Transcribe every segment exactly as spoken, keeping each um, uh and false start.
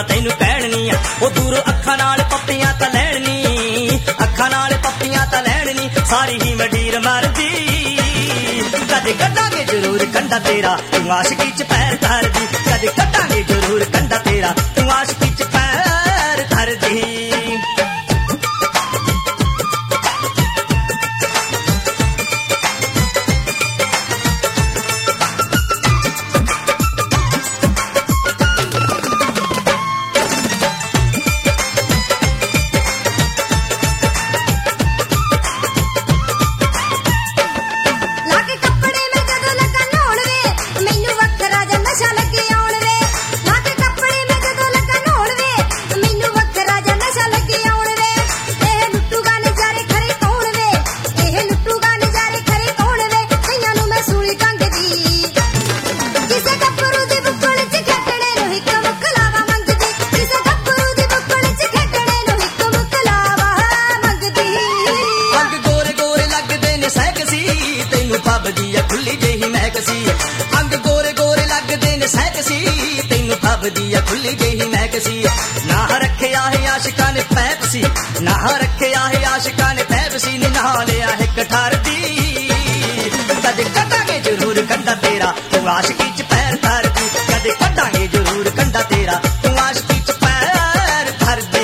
ਦਾ ਤੈਨੂੰ ਕਹਿਣੀ ਆ ਉਹ ਦੂਰੋਂ ਅੱਖਾਂ ਨਾਲ ਪੱਪੀਆਂ ਤਾਂ ਲੈਣੀ ਅੱਖਾਂ ਨਾਲ ਪੱਪੀਆਂ ਤਾਂ ਲੈਣੀ ਸਾਰੀ ਹੀ ਮਡੀਰ ਮਰਦੀ ਕਦੇ ਕੱਢਾਂਗੇ ਜ਼ਰੂਰ ਕੰਡਾ ਤੇਰਾ ਤੂੰ ਆਸ਼ਕੀ ਚ ਪੈਰ ਧਰਦੀ ਕਦੇ ਕੱਢਾਂਗੇ ਜ਼ਰੂਰ ਕੰਡਾ ਤੇਰਾ ਤੂੰ ਆਸ਼ਕੀ ਚ ਪੈਰ ਧਰਦੀ खुली जेही मैकसी अंग गोरे गोरे लगदे ने सैकसी तैनू फबदी आ खुली जेही मैकसी ना रखिया है आशिकां ने पैपसी ना रखिया है आशिकां ने पैपसी ने नहा लिया है कठार दी कदे कटांगे जरूर कंडा तेरा तू आशिकी च पैर धर दी कदे कटांगे जरूर कंडा तेरा तू आशिकी च पैर धर दी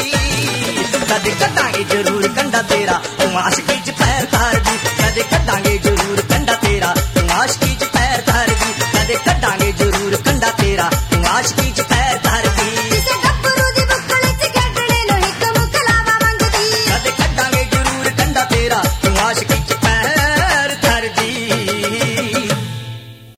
कदे कटांगे जरूर कंडा तेरा तू आशिकी च पैर धर दी कदे कटांगे